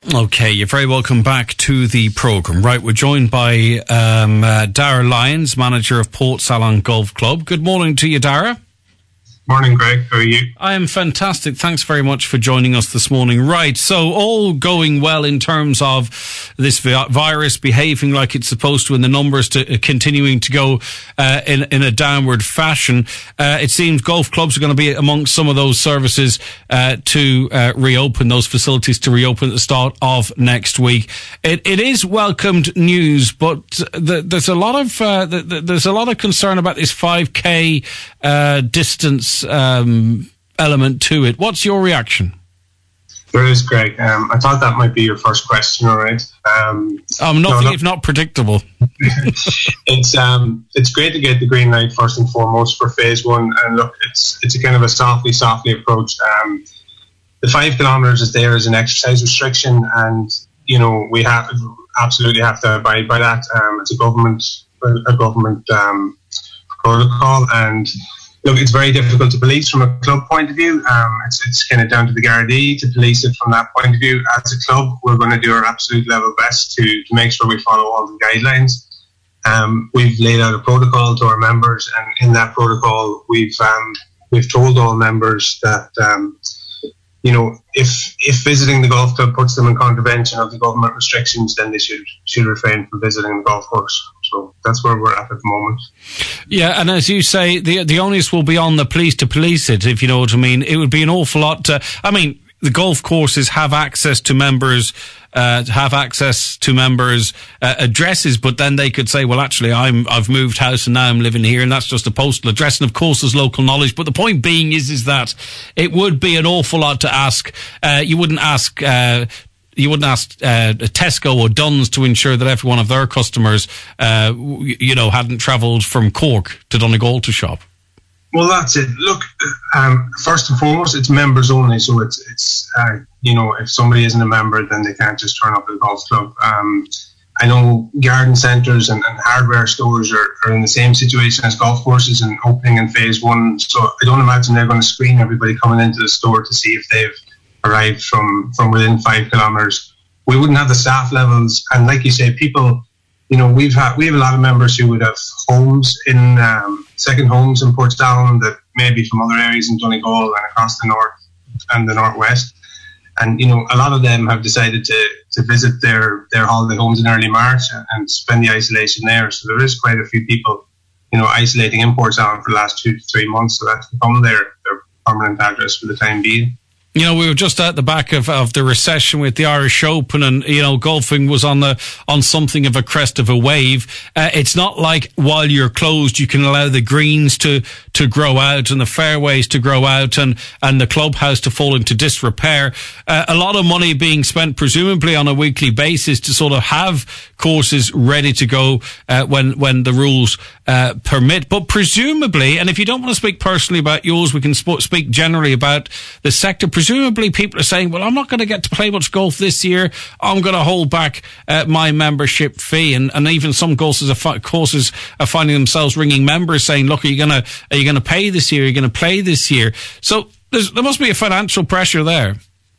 Okay, you're very welcome back to the programme. Right, we're joined by Dara Lyons, manager of Portsalon Golf Club. Good morning to you, Dara. Morning, Greg. How are you? I am fantastic. Thanks very much for joining us this morning. Right, so all going well in terms of this virus behaving like it's supposed to, and the numbers continuing to go in a downward fashion. It seems golf clubs are going to be amongst some of those services to reopen, those facilities to reopen at the start of next week. It is welcomed news, but there's a lot of concern about this 5K distance element to it. What's your reaction? There is, Greg. I thought that might be your first question, all right? Nothing if not predictable. It's great to get the green light first and foremost for phase one, and look, it's a kind of a softly approach. The 5 kilometres is there as an exercise restriction, and we absolutely have to abide by that. It's a government protocol, and look, it's very difficult to police from a club point of view. It's kind of down to the Gardaí to police it from that point of view. As a club, we're going to do our absolute level best to make sure we follow all the guidelines. We've laid out a protocol to our members, and in that protocol, we've told all members that if visiting the golf club puts them in contravention of the government restrictions, then they should refrain from visiting the golf course. So that's where we're at the moment. Yeah, and as you say, the onus will be on the police to police it, if you know what I mean. It would be an awful lot to... the golf courses have access to members' addresses, but then they could say, well, actually, I've moved house and now I'm living here, and that's just a postal address. And of course, there's local knowledge. But the point being is that it would be an awful lot to ask. You wouldn't ask Tesco or Dunn's to ensure that every one of their customers, hadn't travelled from Cork to Donegal to shop. Well, that's it. Look, first and foremost, it's members only. So it's if somebody isn't a member, then they can't just turn up at the golf club. I know garden centres and hardware stores are in the same situation as golf courses and opening in phase one. So I don't imagine they're going to screen everybody coming into the store to see if they've arrived from within 5 kilometres. We wouldn't have the staff levels, and like you say, people. We have a lot of members who would have homes in second homes in Portsalon that may be from other areas in Donegal and across the north and the northwest. And a lot of them have decided to visit their holiday homes in early March and spend the isolation there. So there is quite a few people, isolating in Portsalon for the last 2 to 3 months. So that's become their permanent address for the time being. We were just at the back of the recession with the Irish Open, and, golfing was on something of a crest of a wave. It's not like while you're closed, you can allow the greens to grow out and the fairways to grow out and the clubhouse to fall into disrepair. A lot of money being spent, presumably on a weekly basis, to sort of have courses ready to go when the rules permit. But presumably, and if you don't want to speak personally about yours, we can speak generally about the sector. Presumably people are saying, well, I'm not going to get to play much golf this year. I'm going to hold back my membership fee. And even some courses are finding themselves ringing members saying, look, are you going to pay this year? Are you going to play this year? So there must be a financial pressure there.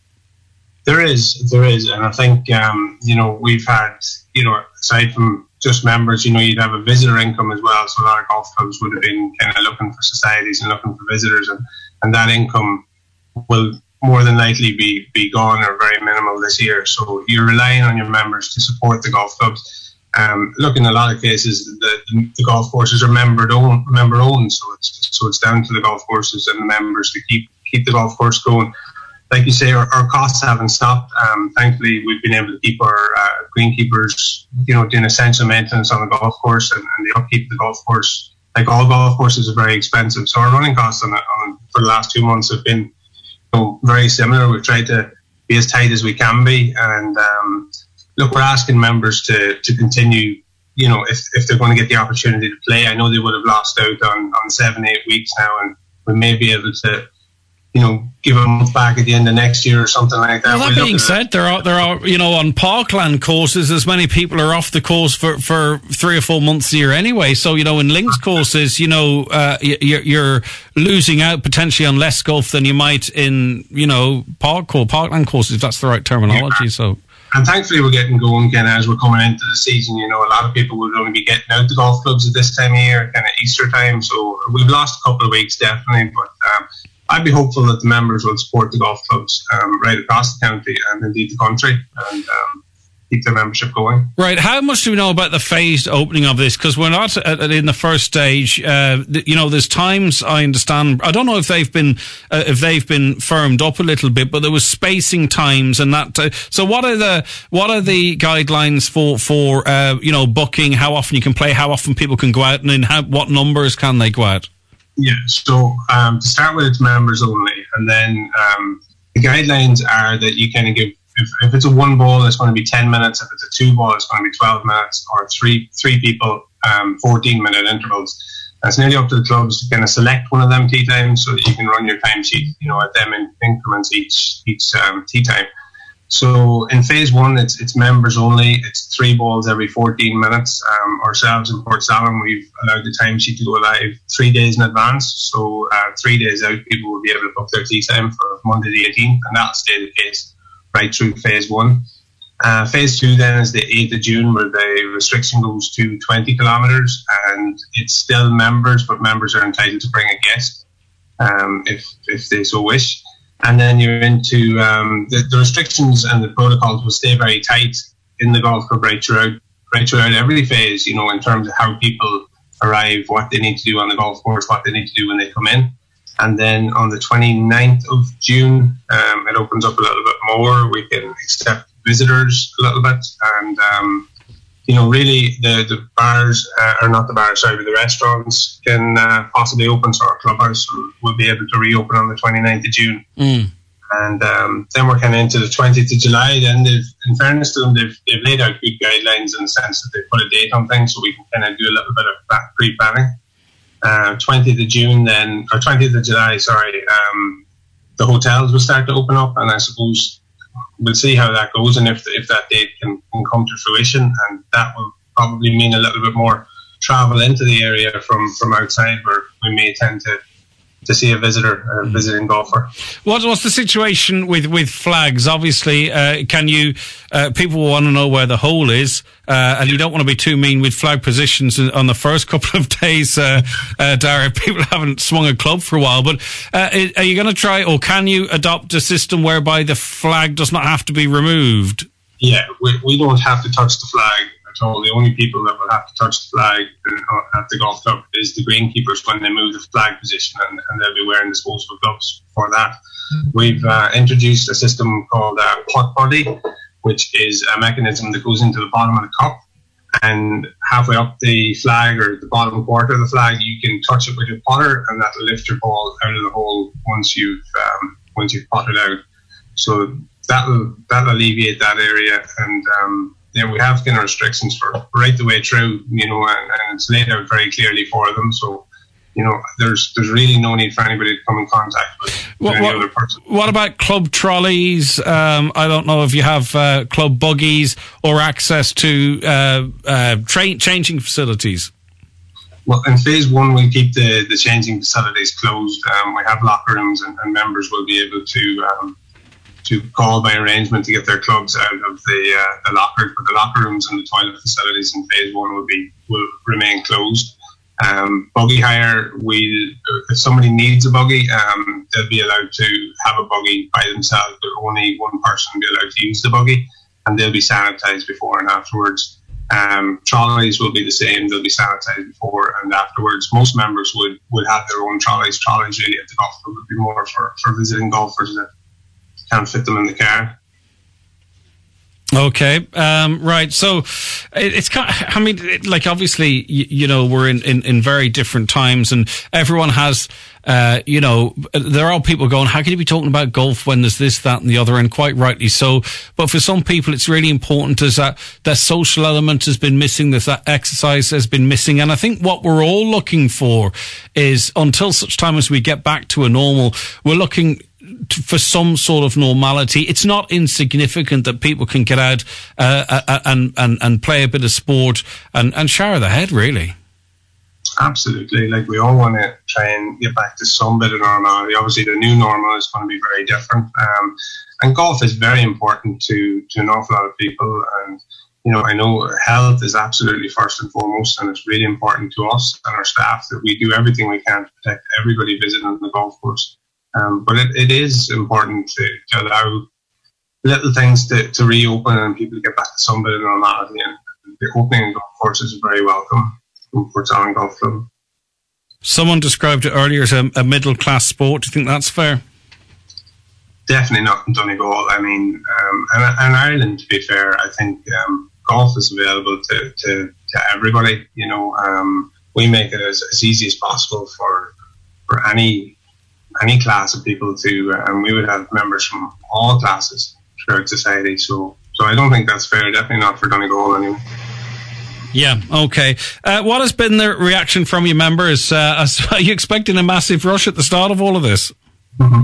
There is. And I think, we've had, aside from just members, you'd have a visitor income as well. So a lot of golf clubs would have been kind of looking for societies and looking for visitors, and that income will more than likely be gone or very minimal this year. So you're relying on your members to support the golf clubs. Look, in a lot of cases, the golf courses are member owned, so it's down to the golf courses and the members to keep the golf course going. Like you say, our costs haven't stopped. Thankfully, we've been able to keep our greenkeepers, doing essential maintenance on the golf course, and the upkeep of the golf course. Like all golf courses, are very expensive. So our running costs for the last 2 months have been very similar. We've tried to be as tight as we can be, and look, we're asking members to continue. If they're going to get the opportunity to play, I know they would have lost out on 7-8 weeks now, and we may be able to, give a month back at the end of next year or something like that. Well, that being said, there are on parkland courses, as many people are off the course for 3 or 4 months a year anyway. So, in links courses, you're losing out potentially on less golf than you might in, parkland courses, if that's the right terminology. So And thankfully we're getting going kind of as we're coming into the season. You know, a lot of people would only be getting out to golf clubs at this time of year, kind of Easter time. So we've lost a couple of weeks definitely, but I'd be hopeful that the members will support the golf clubs right across the county and indeed the country, and keep their membership going. Right. How much do we know about the phased opening of this? Because we're not in the first stage. You know, there's times, I understand, I don't know if they've been firmed up a little bit, but there was spacing times and that. So what are the guidelines for you know, booking, how often you can play, how often people can go out, and in what numbers can they go out? Yeah. So to start with, it's members only, and then the guidelines are that you kind of give. If it's a 1 ball, it's going to be 10 minutes. If it's a 2 ball, it's going to be 12 minutes, or three people, 14-minute intervals. And it's nearly up to the clubs to kind of select one of them tee times so that you can run your timesheet, you know, at them in increments each tee time. So in phase 1, it's members only. It's 3 balls every 14 minutes. Ourselves in Portsalon, we've allowed the timesheet to go live 3 days in advance. So 3 days out, people will be able to book their tee time for Monday the 18th, and that'll stay the case right through phase 1. Phase 2 then is the 8th of June, where the restriction goes to 20 kilometres, and it's still members, but members are entitled to bring a guest if they so wish. And then you're into the restrictions and the protocols will stay very tight in the golf club right throughout every phase, you know, in terms of how people arrive, what they need to do on the golf course, what they need to do when they come in. And then on the 29th of June, it opens up a little bit more. We can accept visitors a little bit. And, you know, really the bars, or not the bars, sorry, but the restaurants can possibly open. So our clubhouse will be able to reopen on the 29th of June. And then we're kind of into the 20th of July. Then, in fairness to them, they've laid out good guidelines in the sense that they put a date on things so we can kind of do a little bit of pre-planning. 20th of June then, or 20th of July, sorry, the hotels will start to open up, and I suppose we'll see how that goes and if that date can come to fruition, and that will probably mean a little bit more travel into the area from outside, where we may tend to see a visiting golfer. What's the situation with flags? Obviously, people want to know where the hole is, and you don't want to be too mean with flag positions on the first couple of days, Dara. People haven't swung a club for a while, but are you going to try, or can you adopt a system whereby the flag does not have to be removed? Yeah, we don't have to touch the flag at all. The only people that will have to touch the flag at the golf club is the greenkeepers when they move the flag position, and they'll be wearing disposable gloves for that. We've introduced a system called pot buddy, which is a mechanism that goes into the bottom of the cup, and halfway up the flag, or the bottom quarter of the flag, you can touch it with your putter, and that'll lift your ball out of the hole once you've potted out. So that'll alleviate that area, and we have kind of restrictions for right the way through, you know, and it's laid out very clearly for them. So, you know, there's really no need for anybody to come in contact with any other person. What about club trolleys? I don't know if you have club buggies or access to changing facilities. Well, in phase 1, we'll keep the changing facilities closed. We have locker rooms, and members will be able to call by arrangement to get their clubs out of the lockers, but the locker rooms and the toilet facilities in phase 1 will remain closed. Buggy hire, if somebody needs a buggy, they'll be allowed to have a buggy by themselves, but only one person will be allowed to use the buggy, and they'll be sanitised before and afterwards. Trolleys will be the same. They'll be sanitised before and afterwards. Most members would have their own trolleys. Trolleys really at the golf club would be more for visiting golfers that can't fit them in the car. Okay, right. So it's kind of, I mean, like, obviously, you know, we're in very different times, and everyone has, you know, there are people going, how can you be talking about golf when there's this, that, and the other, and quite rightly so. But for some people, it's really important is that social element has been missing, that exercise has been missing. And I think what we're all looking for is, until such time as we get back to a normal, we're looking for some sort of normality. It's not insignificant that people can get out and play a bit of sport and shower their head, really. Absolutely. Like, we all want to try and get back to some bit of normality. Obviously, the new normal is going to be very different. And golf is very important to an awful lot of people. And, you know, I know health is absolutely first and foremost, and it's really important to us and our staff that we do everything we can to protect everybody visiting the golf course. But it is important to allow little things to reopen and people to get back to some bit of normality. And the opening of golf courses is very welcome from Portadown Golf Club. Someone described it earlier as a middle-class sport. Do you think that's fair? Definitely not in Donegal. I mean, and Ireland, to be fair, I think golf is available to everybody. You know, we make it as easy as possible for any class of people to, and we would have members from all classes throughout society. So I don't think that's fair. Definitely not for Donegal anyway. Yeah, okay. What has been the reaction from your members? Are you expecting a massive rush at the start of all of this? Mm-hmm.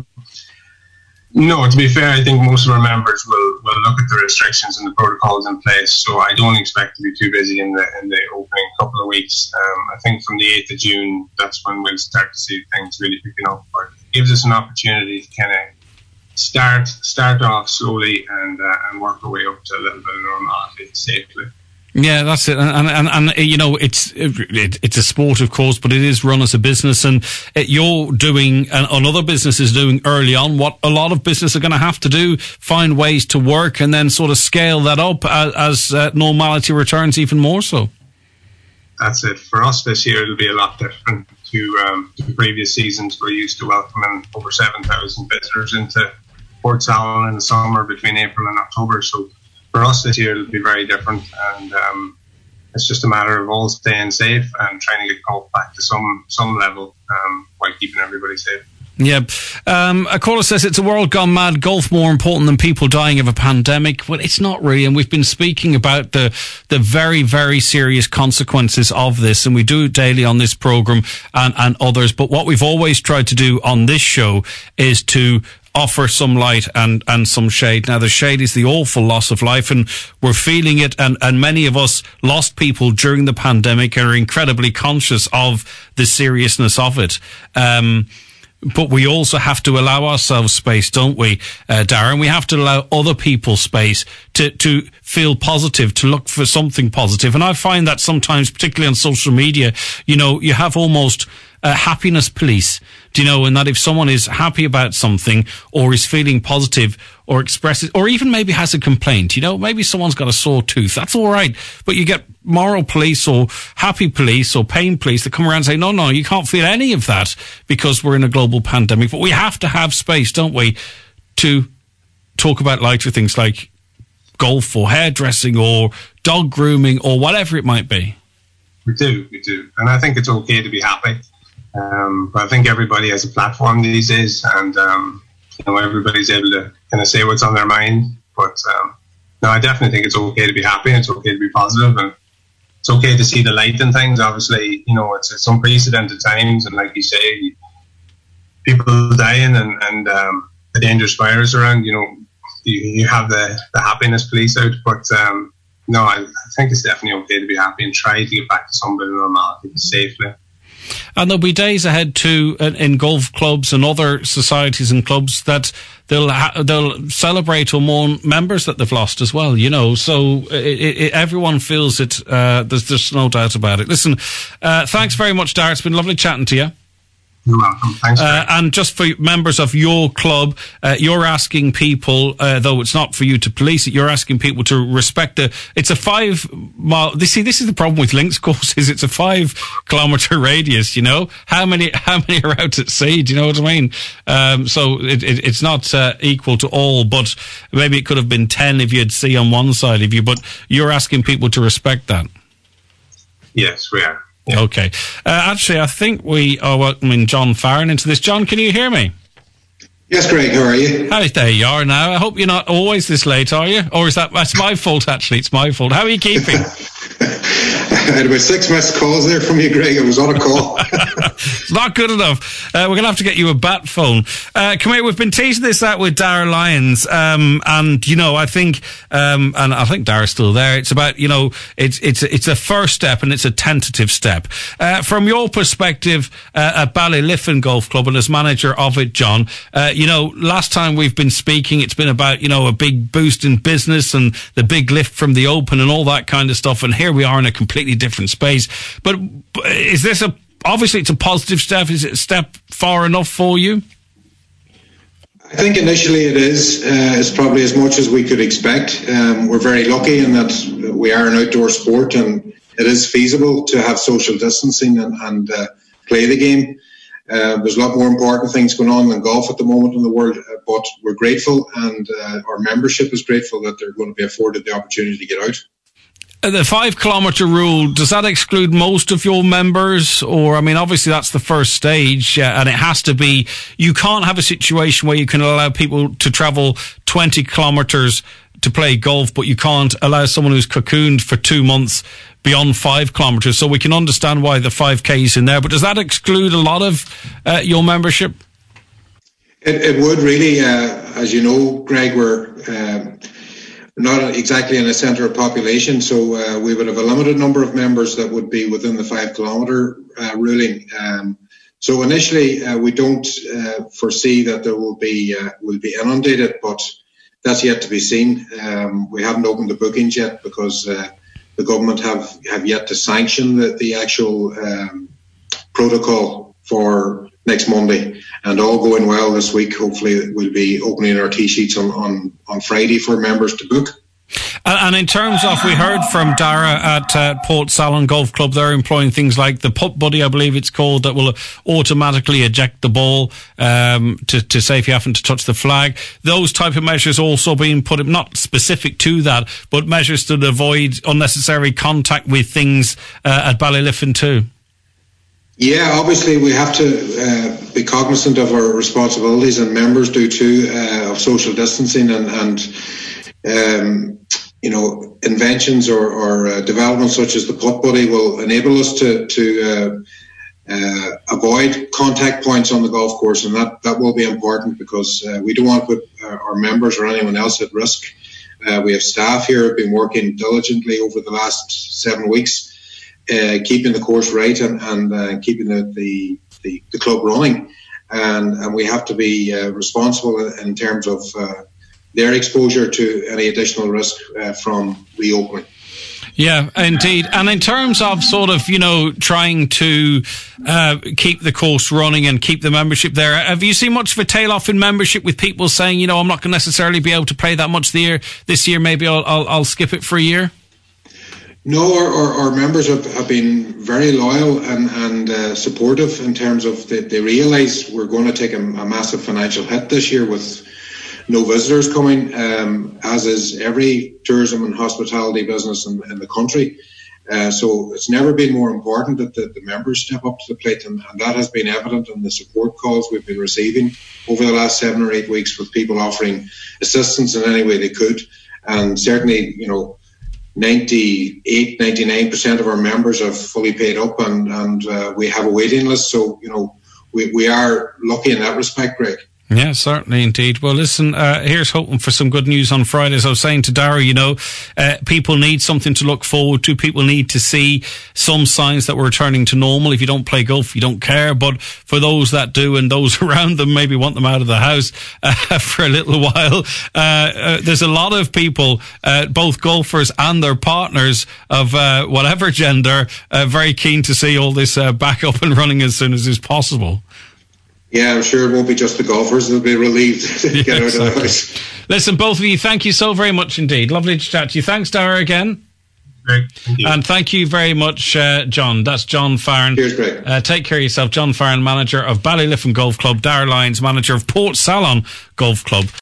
No, to be fair, I think most of our members will look at the restrictions and the protocols in place, so I don't expect to be too busy in the opening couple of weeks. I think from the 8th of June, that's when we'll start to see things really picking up. But it gives us an opportunity to kind of start off slowly and work our way up to a little bit of normality safely. Yeah, that's it. And you know, it's a sport, of course, but it is run as a business, and you're doing, and other businesses doing early on what a lot of businesses are going to have to do, find ways to work and then sort of scale that up as normality returns even more so. That's it. For us this year, it'll be a lot different to previous seasons. We're used to welcoming over 7,000 visitors into Portadown in the summer between April and October, so for us this year, it'll be very different, and it's just a matter of all staying safe and trying to get golf back to some level while keeping everybody safe. Yeah. A caller says it's a world gone mad. Golf more important than people dying of a pandemic. Well, it's not really, and we've been speaking about the very, very serious consequences of this, and we do it daily on this programme and others. But what we've always tried to do on this show is to offer some light and some shade. Now, the shade is the awful loss of life, and we're feeling it, and many of us lost people during the pandemic and are incredibly conscious of the seriousness of it. But we also have to allow ourselves space, don't we, Darren? We have to allow other people space to feel positive, to look for something positive. And I find that sometimes, particularly on social media, you know, you have almost happiness police, do you know, and that if someone is happy about something or is feeling positive or expresses, or even maybe has a complaint, you know, maybe someone's got a sore tooth, that's all right. But you get moral police or happy police or pain police that come around and say, no, you can't feel any of that because we're in a global pandemic. But we have to have space, don't we, to talk about lighter things like golf or hairdressing or dog grooming or whatever it might be. We do. And I think it's okay to be happy. But I think everybody has a platform these days, and you know, everybody's able to kind of say what's on their mind. But no, I definitely think it's okay to be happy, and it's okay to be positive, and it's okay to see the light in things. Obviously, you know, it's unprecedented times, and like you say, people dying and the dangerous virus around. You know, you have the happiness police out, but no, I think it's definitely okay to be happy and try to get back to some bit of normality safely. And there'll be days ahead too in golf clubs and other societies and clubs that they'll celebrate or mourn members that they've lost as well, you know. So everyone feels it. There's just no doubt about it. Listen, thanks very much, Darren. It's been lovely chatting to you. You're welcome. Thanks. And just for members of your club, you're asking people, though it's not for you to police it, you're asking people to respect it's a 5 mile, this is the problem with links courses, it's a 5 kilometre radius, you know? How many are out at sea, do you know what I mean? So it's not equal to all, but maybe it could have been 10 if you had sea on one side of you, but you're asking people to respect that. Yes, we are. Yeah. Okay. Actually, I think we are welcoming John Farron into this. John, can you hear me? Yes, Greg, how are you? Hi, there you are now. I hope you're not always this late, are you? Or that's my fault, actually. It's my fault. How are you keeping? had about 6 missed calls there from you, Greg. I was on a call. It's not good enough. We're going to have to get you a bat phone. Come here, we've been teasing this out with Dara Lyons, and you know, I think Dara's still there. It's about, you know, it's a first step and it's a tentative step. From your perspective at Ballyliffin Golf Club and as manager of it, John, you know, last time we've been speaking, it's been about, you know, a big boost in business and the big lift from the Open and all that kind of stuff, and here we are in a completely different space. But is this obviously it's a positive step? Is it a step far enough for you? I think initially it is. It's probably as much as we could expect. We're very lucky in that we are an outdoor sport and it is feasible to have social distancing and play the game. There's a lot more important things going on than golf at the moment in the world, but we're grateful, and our membership is grateful that they're going to be afforded the opportunity to get out. The 5 kilometre rule, does that exclude most of your members? Or, I mean, obviously that's the first stage, and it has to be, you can't have a situation where you can allow people to travel 20 kilometres to play golf, but you can't allow someone who's cocooned for 2 months beyond 5 kilometres. So we can understand why the 5K is in there, but does that exclude a lot of your membership? It would really, as you know, Greg, we're not exactly in a centre of population, so we would have a limited number of members that would be within the 5 kilometre ruling. So initially, we don't foresee that there will be inundated, but that's yet to be seen. We haven't opened the bookings yet because the government have yet to sanction the actual protocol for next Monday, and all going well this week, hopefully we'll be opening our T-sheets on Friday for members to book. And in terms of, we heard from Dara at Portsalon Golf Club, they're employing things like the putt buddy, I believe it's called, that will automatically eject the ball to say if you happen to touch the flag. Those type of measures also being put in, not specific to that, but measures to avoid unnecessary contact with things at Ballyliffin too. Yeah, obviously we have to be cognizant of our responsibilities, and members do too, of social distancing and you know, inventions or developments such as the putt buddy will enable us to avoid contact points on the golf course, and that will be important because we don't want to put our members or anyone else at risk. We have staff here who have been working diligently over the last 7 weeks, keeping the course right and keeping the club running, and we have to be responsible in terms of their exposure to any additional risk from reopening. Yeah, indeed. And in terms of sort of, you know, trying to keep the course running and keep the membership there, have you seen much of a tail off in membership with people saying, you know, I'm not going to necessarily be able to play that much this year, maybe I'll skip it for a year? No, our members have been very loyal and supportive in terms of they realise we're going to take a massive financial hit this year with no visitors coming, as is every tourism and hospitality business in the country. So it's never been more important that the members step up to the plate, and that has been evident in the support calls we've been receiving over the last 7 or 8 weeks, with people offering assistance in any way they could. And certainly, you know, 99% of our members have fully paid up, and we have a waiting list. So, you know, we are lucky in that respect, Greg. Yeah, certainly indeed. Well, listen, here's hoping for some good news on Friday. As I was saying to Dara, you know, people need something to look forward to. People need to see some signs that we're returning to normal. If you don't play golf, you don't care. But for those that do, and those around them maybe want them out of the house for a little while, there's a lot of people, both golfers and their partners of whatever gender, very keen to see all this back up and running as soon as is possible. Yeah, I'm sure it won't be just the golfers that'll be relieved to get out of the house. Listen, both of you, thank you so very much indeed. Lovely to chat to you. Thanks, Dara, again. Greg, thank you. And thank you very much, John. That's John Farren. Cheers, Greg. Take care of yourself. John Farren, manager of Ballyliffin Golf Club. Dara Lyons, manager of Portsalon Golf Club.